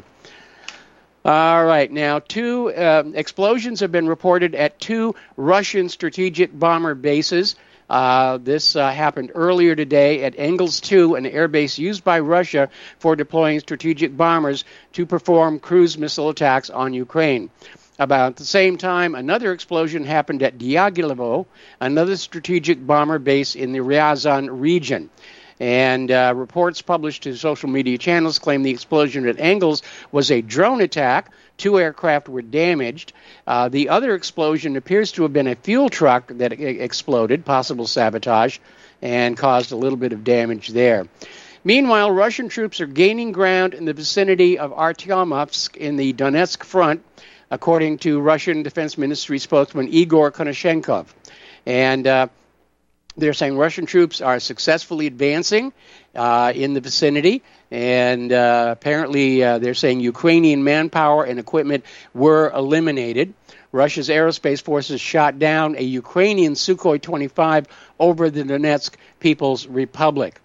All right, now two uh, explosions have been reported at two Russian strategic bomber bases. Uh, this uh, happened earlier today at Engels two, an airbase used by Russia for deploying strategic bombers to perform cruise missile attacks on Ukraine. About the same time, another explosion happened at Diaghilevo, another strategic bomber base in the Ryazan region. And uh, reports published to social media channels claim the explosion at Engels was a drone attack. Two aircraft were damaged. Uh, the other explosion appears to have been a fuel truck that e- exploded, possible sabotage, and caused a little bit of damage there. Meanwhile, Russian troops are gaining ground in the vicinity of Artyomovsk in the Donetsk front, according to Russian Defense Ministry spokesman Igor Konashenkov. And uh, they're saying Russian troops are successfully advancing uh, in the vicinity, and uh, apparently uh, they're saying Ukrainian manpower and equipment were eliminated. Russia's aerospace forces shot down a Ukrainian Sukhoi twenty-five over the Donetsk People's Republic.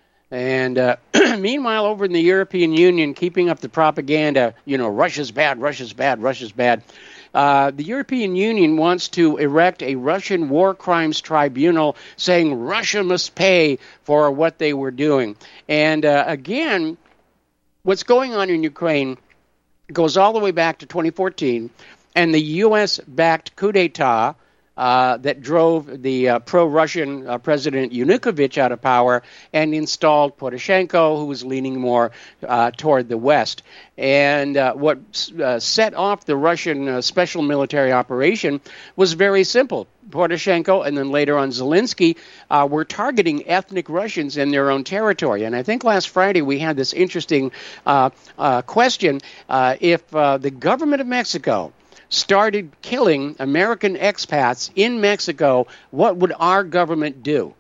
And uh, meanwhile, over in the European Union, keeping up the propaganda, you know, Russia's bad, Russia's bad, Russia's bad. Uh, the European Union wants to erect a Russian war crimes tribunal, saying Russia must pay for what they were doing. And uh, again, what's going on in Ukraine goes all the way back to twenty fourteen, and the U S-backed coup d'etat Uh, that drove the uh, pro-Russian uh, President Yanukovych out of power and installed Poroshenko, who was leaning more uh, toward the West. And uh, what uh, set off the Russian uh, special military operation was very simple. Poroshenko and then later on Zelensky uh, were targeting ethnic Russians in their own territory. And I think last Friday we had this interesting uh, uh, question. Uh, if uh, the government of Mexico started killing American expats in Mexico, what would our government do?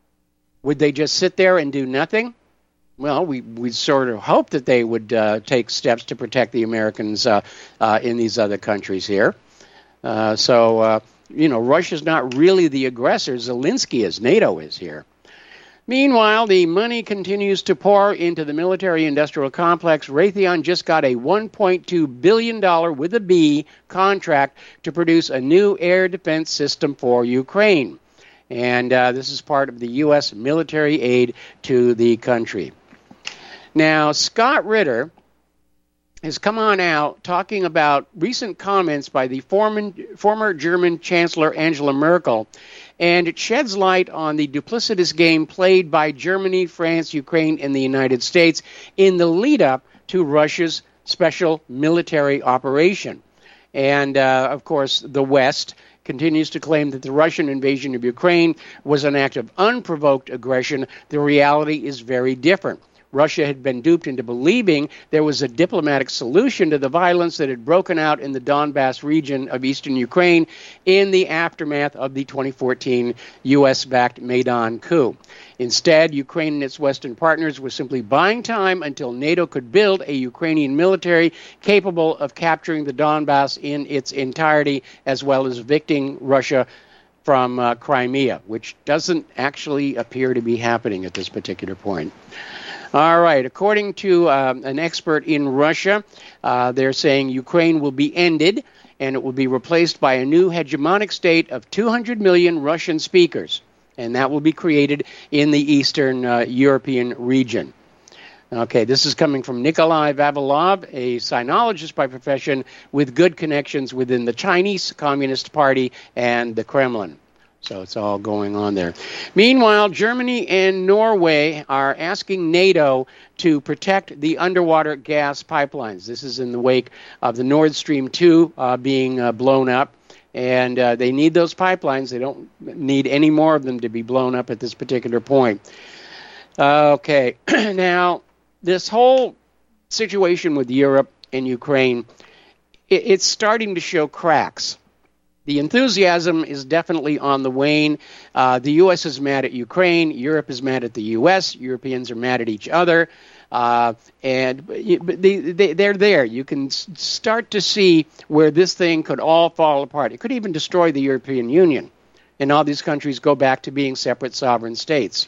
Would they just sit there and do nothing? Well, we, we sort of hope that they would uh, take steps to protect the Americans uh, uh, in these other countries here. Uh, so, uh, you know, Russia's not really the aggressor. Zelensky is. NATO is here. Meanwhile, the money continues to pour into the military-industrial complex. Raytheon just got a one point two billion dollars with a B contract to produce a new air defense system for Ukraine. And uh, this is part of the U S military aid to the country. Now, Scott Ritter has come on out talking about recent comments by the former, former German Chancellor Angela Merkel, and it sheds light on the duplicitous game played by Germany, France, Ukraine, and the United States in the lead-up to Russia's special military operation. And, uh, of course, the West continues to claim that the Russian invasion of Ukraine was an act of unprovoked aggression. The reality is very different. Russia had been duped into believing there was a diplomatic solution to the violence that had broken out in the Donbass region of eastern Ukraine in the aftermath of the twenty fourteen U S-backed Maidan coup. Instead, Ukraine and its Western partners were simply buying time until NATO could build a Ukrainian military capable of capturing the Donbass in its entirety, as well as evicting Russia from uh, Crimea, which doesn't actually appear to be happening at this particular point. All right. According to um, an expert in Russia, uh, they're saying Ukraine will be ended and it will be replaced by a new hegemonic state of two hundred million Russian speakers, and that will be created in the Eastern uh, European region. Okay, this is coming from Nikolai Vavilov, a sinologist by profession with good connections within the Chinese Communist Party and the Kremlin. So it's all going on there. Meanwhile, Germany and Norway are asking NATO to protect the underwater gas pipelines. This is in the wake of the Nord Stream two uh, being uh, blown up. And uh, they need those pipelines. They don't need any more of them to be blown up at this particular point. Uh, okay. Now, this whole situation with Europe and Ukraine, it, it's starting to show cracks. The enthusiasm is definitely on the wane. Uh, the U S is mad at Ukraine. Europe is mad at the U S. Europeans are mad at each other. Uh, and but they, they, they're there. You can s- start to see where this thing could all fall apart. It could even destroy the European Union. And all these countries go back to being separate sovereign states.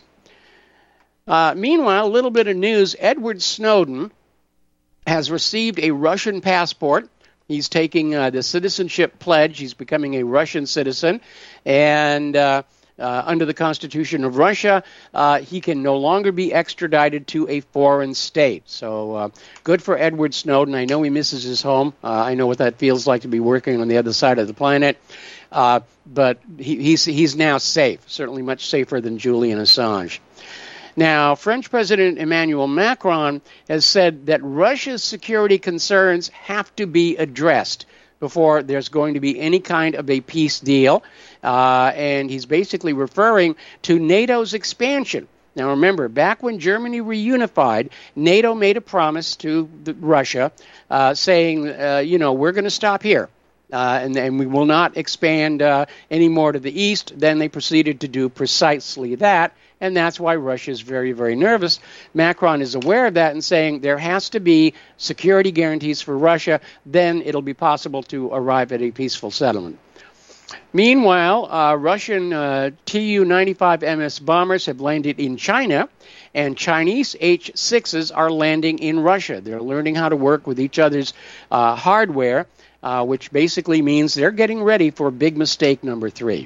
Uh, meanwhile, a little bit of news. Edward Snowden has received a Russian passport. He's taking uh, the citizenship pledge. He's becoming a Russian citizen. And uh, uh, under the Constitution of Russia, uh, he can no longer be extradited to a foreign state. So uh, good for Edward Snowden. I know he misses his home. Uh, I know what that feels like to be working on the other side of the planet. Uh, but he, he's, he's now safe, certainly much safer than Julian Assange. Now, French President Emmanuel Macron has said that Russia's security concerns have to be addressed before there's going to be any kind of a peace deal. Uh, and he's basically referring to NATO's expansion. Now, remember, back when Germany reunified, NATO made a promise to the, Russia uh, saying, uh, you know, we're going to stop here. Uh, and, and we will not expand uh, any more to the east. Then they proceeded to do precisely that, and that's why Russia is very, very nervous. Macron is aware of that and saying there has to be security guarantees for Russia. Then it'll be possible to arrive at a peaceful settlement. Meanwhile, uh, Russian uh, T U ninety-five M S bombers have landed in China, and Chinese H sixes are landing in Russia. They're learning how to work with each other's uh, hardware, Uh, which basically means they're getting ready for big mistake number three.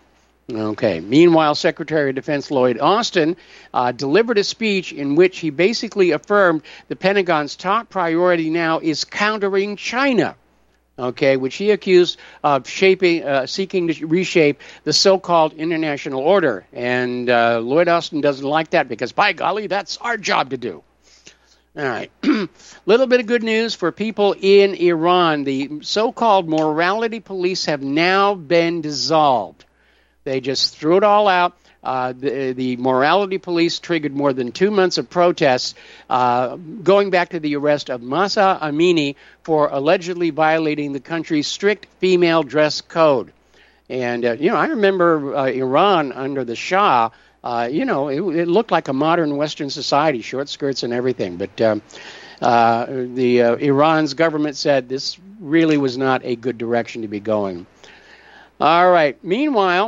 Okay. Meanwhile, Secretary of Defense Lloyd Austin uh, delivered a speech in which he basically affirmed the Pentagon's top priority now is countering China, okay, which he accused of shaping, uh, seeking to reshape the so-called international order. And uh, Lloyd Austin doesn't like that because, by golly, that's our job to do. All right. Little bit of good news for people in Iran. The so-called morality police have now been dissolved. They just threw it all out. Uh, the, the morality police triggered more than two months of protests, uh, going back to the arrest of Mahsa Amini for allegedly violating the country's strict female dress code. And, uh, you know, I remember uh, Iran under the Shah. Uh, you know, it, it looked like a modern Western society, short skirts and everything. But um, uh, the uh, Iran's government said this really was not a good direction to be going. All right. Meanwhile,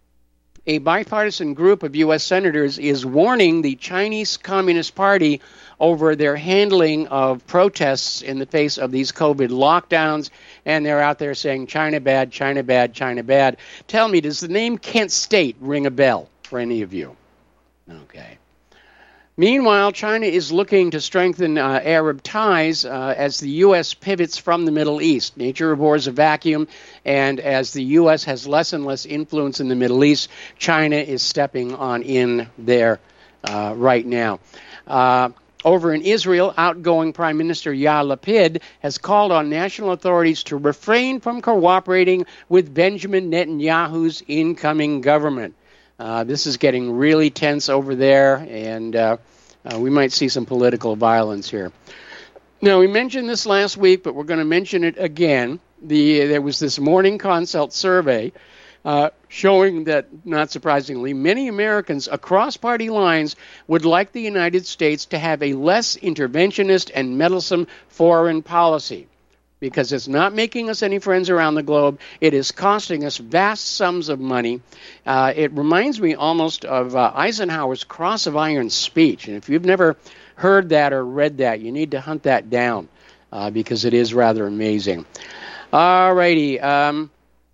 a bipartisan group of U S senators is warning the Chinese Communist Party over their handling of protests in the face of these COVID lockdowns. And they're out there saying, China bad, China bad, China bad. Tell me, does the name Kent State ring a bell for any of you? Okay. Meanwhile, China is looking to strengthen uh, Arab ties uh, as the U S pivots from the Middle East. Nature abhors a vacuum, and as the U S has less and less influence in the Middle East, China is stepping on in there uh, right now. Uh, over in Israel, outgoing Prime Minister Yair Lapid has called on national authorities to refrain from cooperating with Benjamin Netanyahu's incoming government. Uh, this is getting really tense over there, and uh, uh, we might see some political violence here. Now, we mentioned this last week, but we're going to mention it again. The, there was this Morning Consult survey uh, showing that, not surprisingly, many Americans across party lines would like the United States to have a less interventionist and meddlesome foreign policy, because it's not making us any friends around the globe. It is costing us vast sums of money. Uh, it reminds me almost of uh, Eisenhower's Cross of Iron speech. And if you've never heard that or read that, you need to hunt that down uh, because it is rather amazing. All righty. Um,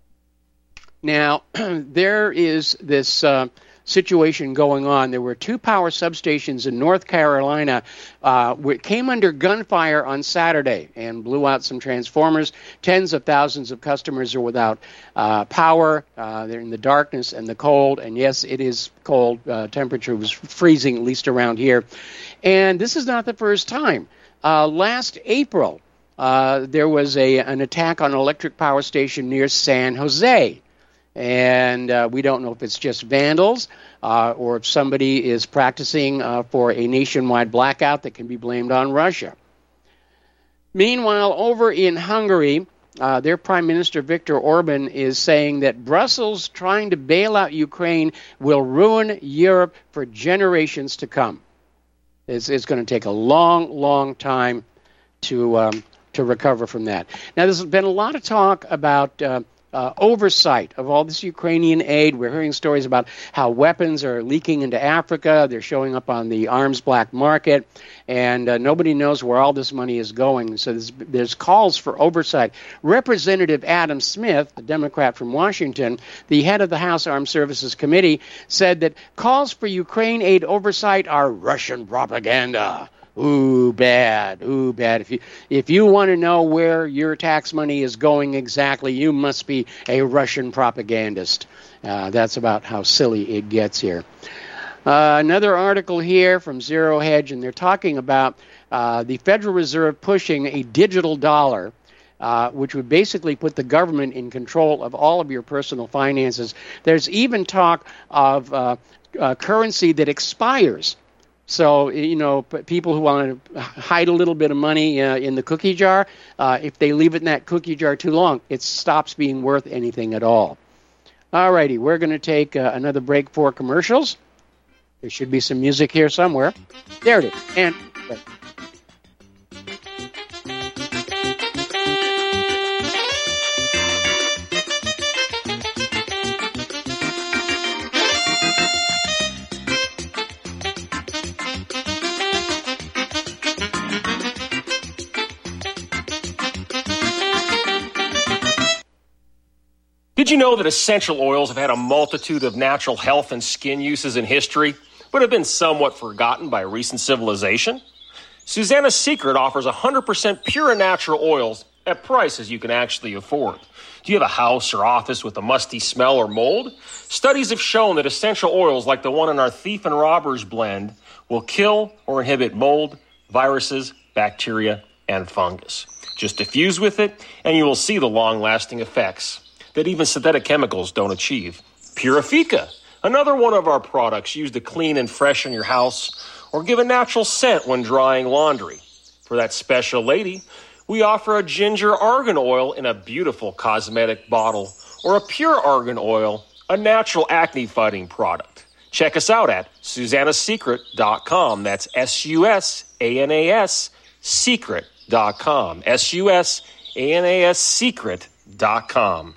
now, there is this uh, situation going on. There were two power substations in North Carolina uh, which came under gunfire on Saturday and blew out some transformers. Tens of thousands of customers are without uh, power. Uh, they're in the darkness and the cold. And yes, it is cold. Uh, temperature was freezing, at least around here. And this is not the first time. Uh, last April, uh, there was a an attack on an electric power station near San Jose. And uh, we don't know if it's just vandals uh, or if somebody is practicing uh, for a nationwide blackout that can be blamed on Russia. Meanwhile, over in Hungary, uh, their Prime Minister Viktor Orban is saying that Brussels trying to bail out Ukraine will ruin Europe for generations to come. It's, it's going to take a long, long time to um, to recover from that. Now, there's been a lot of talk about Uh, uh, oversight of all this Ukrainian aid. We're hearing stories about how weapons are leaking into Africa. They're showing up on the arms black market, and uh, nobody knows where all this money is going. So there's, there's calls for oversight. Representative Adam Smith, a Democrat from Washington, the head of the House Armed Services Committee, said that calls for Ukraine aid oversight are Russian propaganda. Ooh, bad. Ooh, bad. If you if you want to know where your tax money is going exactly, you must be a Russian propagandist. Uh, that's about how silly it gets here. Uh, another article here from Zero Hedge, and they're talking about uh, the Federal Reserve pushing a digital dollar, uh, which would basically put the government in control of all of your personal finances. There's even talk of uh, uh, currency that expires. So, you know, p- people who want to hide a little bit of money uh, in the cookie jar, uh, if they leave it in that cookie jar too long, it stops being worth anything at all. All righty, we're going to take uh, another break for commercials. There should be some music here somewhere. There it is. And Did you know that essential oils have had a multitude of natural health and skin uses in history, but have been somewhat forgotten by recent civilization? Susanna's Secret offers one hundred percent pure and natural oils at prices you can actually afford. Do you have a house or office with a musty smell or mold? Studies have shown that essential oils like the one in our Thief and Robbers blend will kill or inhibit mold, viruses, bacteria, and fungus. Just diffuse with it, and you will see the long-lasting effects that even synthetic chemicals don't achieve. Purifica, another one of our products used to clean and freshen your house or give a natural scent when drying laundry. For that special lady, we offer a ginger argan oil in a beautiful cosmetic bottle or a pure argan oil, a natural acne-fighting product. Check us out at susanna secret dot com. That's S U S A N A S secret dot com. S U S A N A S secret dot com.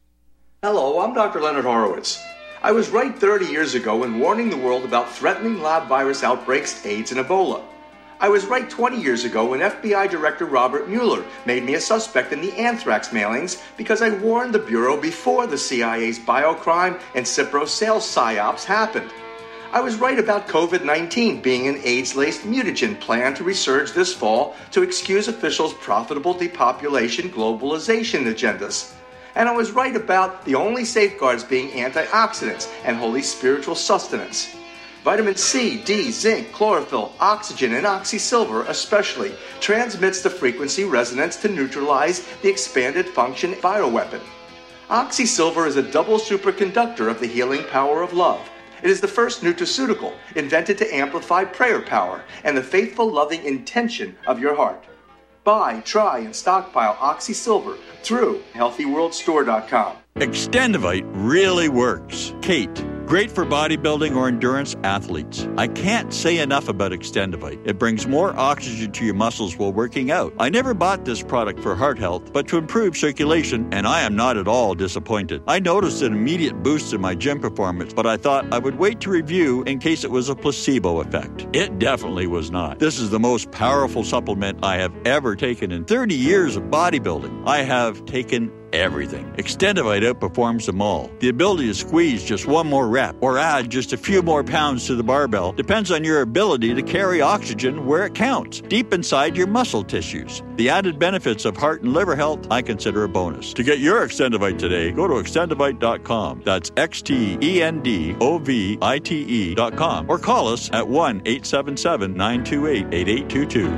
Hello, I'm Doctor Leonard Horowitz. I was right thirty years ago in warning the world about threatening lab virus outbreaks, AIDS, and Ebola. I was right twenty years ago when F B I Director Robert Mueller made me a suspect in the anthrax mailings because I warned the Bureau before the C I A's biocrime and Cipro sales psyops happened. I was right about COVID nineteen being an AIDS-laced mutagen plan to resurge this fall to excuse officials' profitable depopulation globalization agendas. And I was right about the only safeguards being antioxidants and holy spiritual sustenance. Vitamin C, D, zinc, chlorophyll, oxygen, and oxysilver especially transmits the frequency resonance to neutralize the expanded function bioweapon. Oxysilver is a double superconductor of the healing power of love. It is the first nutraceutical invented to amplify prayer power and the faithful loving intention of your heart. Buy, try, and stockpile Oxysilver through healthy world store dot com. Extendivite really works. Kate, great for bodybuilding or endurance athletes. I can't say enough about Extendivite. It brings more oxygen to your muscles while working out. I never bought this product for heart health, but to improve circulation, and I am not at all disappointed. I noticed an immediate boost in my gym performance, but I thought I would wait to review in case it was a placebo effect. It definitely was not. This is the most powerful supplement I have ever taken in thirty years of bodybuilding. I have taken everything. Extendivite outperforms them all. The ability to squeeze just one more rep or add just a few more pounds to the barbell depends on your ability to carry oxygen where it counts, deep inside your muscle tissues. The added benefits of heart and liver health I consider a bonus. To get your Extendivite today, go to extendivite dot com. That's X T E N D O V I T E dot com or call us at one eight seven seven, nine two eight, eight eight two two.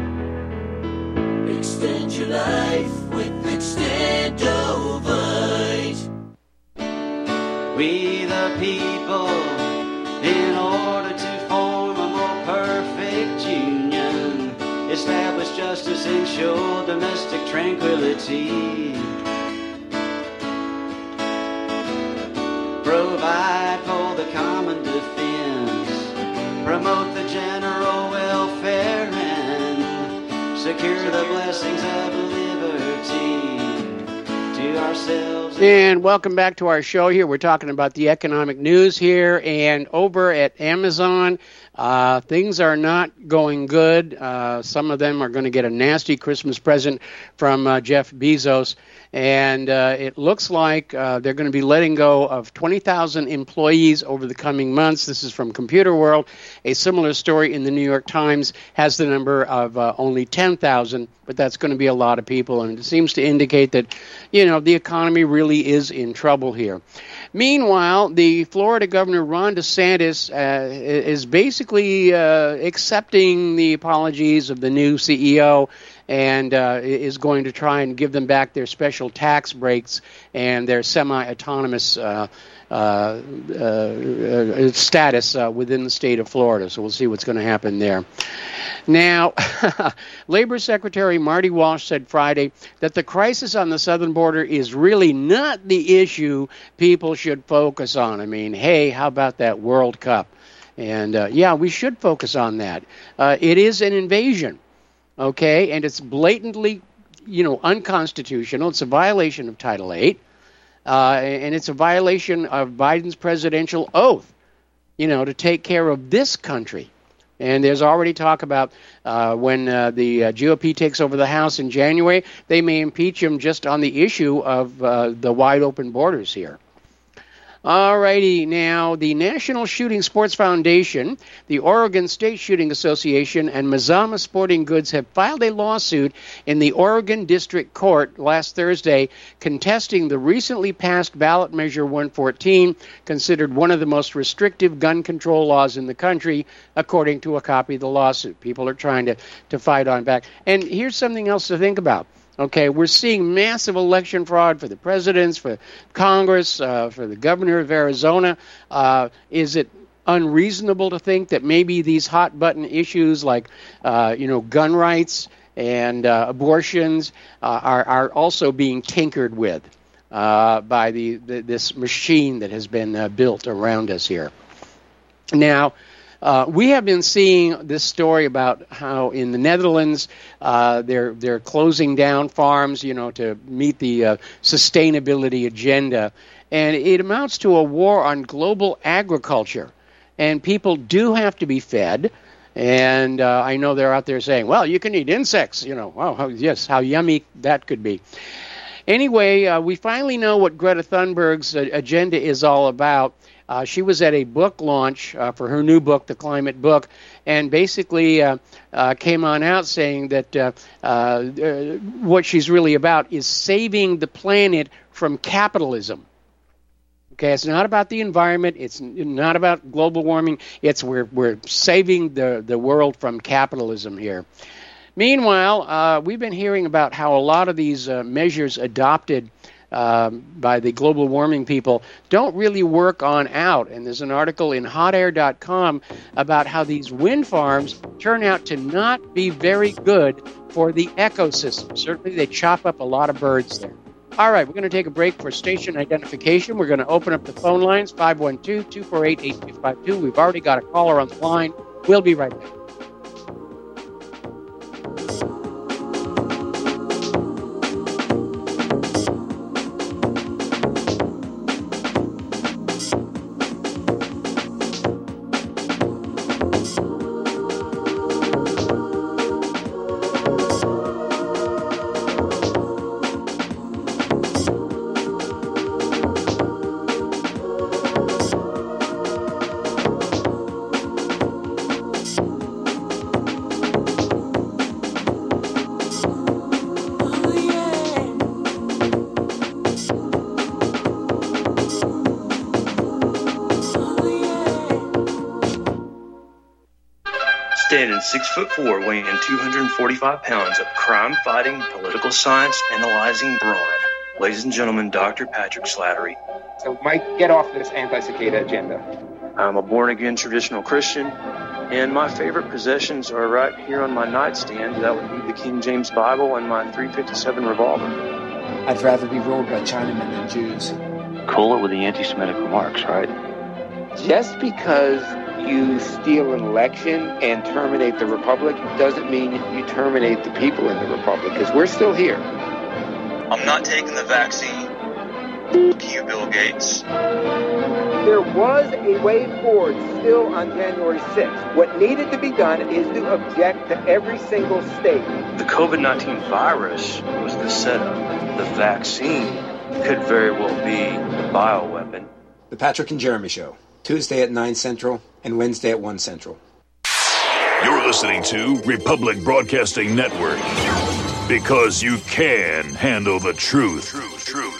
Extend your life with Extendovite. We the people, in order to form a more perfect union, establish justice, ensure domestic tranquility, provide for the common defense, promote the general welfare, and secure the blessings of liberty, to ourselves. And welcome back to our show here. We're talking about the economic news here. And over at Amazon, uh, things are not going good. Uh, some of them are going to get a nasty Christmas present from uh, Jeff Bezos. And uh, it looks like uh, they're going to be letting go of twenty thousand employees over the coming months. This is from Computer World. A similar story in the New York Times has the number of uh, only ten thousand, but that's going to be a lot of people. And it seems to indicate that, you know, the economy really is in trouble here. Meanwhile, the Florida Governor Ron DeSantis uh, is basically uh, accepting the apologies of the new C E O and uh, is going to try and give them back their special tax breaks and their semi-autonomous uh, uh, uh, status uh, within the state of Florida. So we'll see what's going to happen there. Now, Labor Secretary Marty Walsh said Friday that the crisis on the southern border is really not the issue people should focus on. I mean, hey, how about that World Cup? And, uh, yeah, we should focus on that. Uh, it is an invasion. Okay, and it's blatantly, you know, unconstitutional. It's a violation of Title eight, uh, and it's a violation of Biden's presidential oath, you know, to take care of this country. And there's already talk about uh, when uh, the uh, G O P takes over the House in January, they may impeach him just on the issue of uh, the wide open borders here. All righty, now the National Shooting Sports Foundation, the Oregon State Shooting Association, and Mazama Sporting Goods have filed a lawsuit in the Oregon District Court last Thursday contesting the recently passed ballot measure one fourteen, considered one of the most restrictive gun control laws in the country, according to a copy of the lawsuit. People are trying to, to fight on back. And here's something else to think about. Okay, we're seeing massive election fraud for the presidents, for Congress, uh, for the governor of Arizona. Uh, is it unreasonable to think that maybe these hot-button issues like, uh, you know, gun rights and uh, abortions uh, are, are also being tinkered with uh, by the, the this machine that has been uh, built around us here? Now, Uh, we have been seeing this story about how in the Netherlands uh, they're they're closing down farms, you know, to meet the uh, sustainability agenda, and it amounts to a war on global agriculture. And people do have to be fed. And uh, I know they're out there saying, "Well, you can eat insects," you know. Wow, how, yes, how yummy that could be. Anyway, uh, we finally know what Greta Thunberg's uh, agenda is all about. Uh, she was at a book launch uh, for her new book, The Climate Book, and basically uh, uh, came on out saying that uh, uh, what she's really about is saving the planet from capitalism. Okay, it's not about the environment. It's not about global warming. It's we're we're saving the, the world from capitalism here. Meanwhile, uh, we've been hearing about how a lot of these uh, measures adopted Um, by the global warming people don't really work on out. And there's an article in hot air dot com about how these wind farms turn out to not be very good for the ecosystem. Certainly they chop up a lot of birds there. All right, we're going to take a break for station identification. We're going to open up the phone lines, five one two, two four eight, eight two five two. We've already got a caller on the line. We'll be right back. Standing six foot four, weighing two hundred forty-five pounds of crime-fighting, political science analyzing brawn. Ladies and gentlemen, Doctor Patrick Slattery. So, Mike, get off this anti-cicada agenda. I'm a born-again traditional Christian, and my favorite possessions are right here on my nightstand. That would be the King James Bible and my three fifty-seven revolver. I'd rather be ruled by Chinamen than Jews. Cool it with the anti-Semitic remarks, right? Just because you steal an election and terminate the republic doesn't mean you terminate the people in the republic, because we're still here. I'm not taking the vaccine. Cue Bill Gates. There was a way forward still on January sixth. What needed to be done is to object to every single state. The COVID nineteen virus was the setup. The vaccine could very well be the bioweapon. The Patrick and Jeremy Show, Tuesday at nine Central and Wednesday at one Central. You're listening to Republic Broadcasting Network. Because you can handle the truth. Truth, truth.